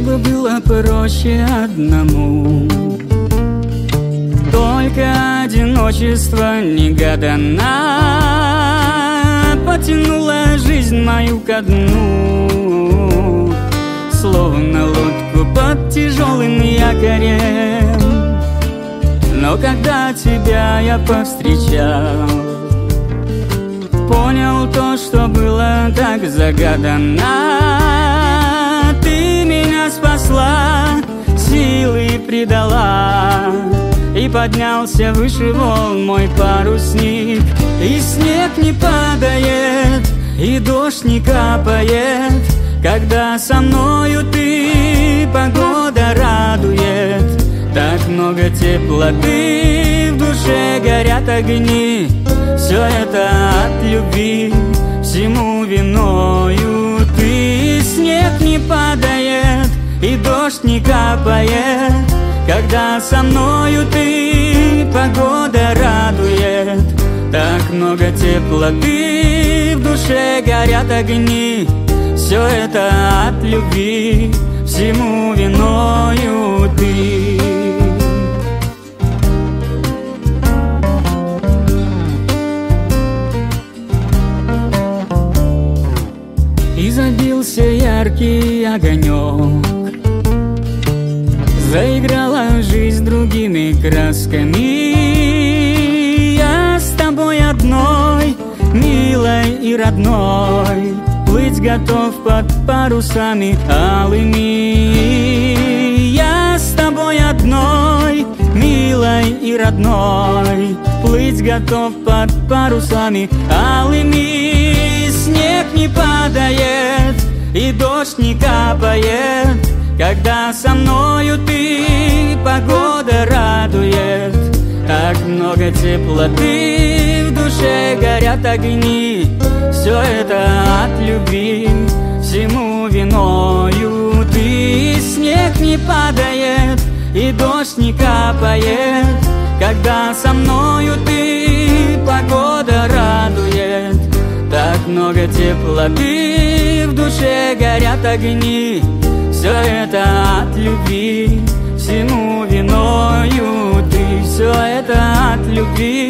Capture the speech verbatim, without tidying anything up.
бы было проще одному, только одиночество негаданно потянуло жизнь мою ко дну, словно лодку под тяжелым якорем. Но когда тебя я повстречал, понял то, что было так загаданно. Ты меня спасла, силы придала, и поднялся выше волн мой парусник. И снег не падает, и дождь не капает, когда со мною ты, погода радует. Так много теплоты, в душе горят огни, все это от любви, всему виною ты. Снег не падает, и дождь не капает, когда со мною ты, погода радует. Так много теплоты, в душе горят огни, все это от любви, всему виною ты. И забился яркий огонек, заиграла жизнь другими красками. Я с тобой одной, милой и родной, плыть готов под парусами алыми. Я с тобой одной, милой и родной, плыть готов под парусами алыми. Снег не падает, и дождь не капает, когда со мною ты, погода радует. Так много теплоты, в душе горят огни, все это от любви, всему виною ты. Снег не падает, и дождь не капает, когда со мною ты, погода радует. Так много теплоты, в душе горят огни, все это от любви, всему виною ты. Все это от любви,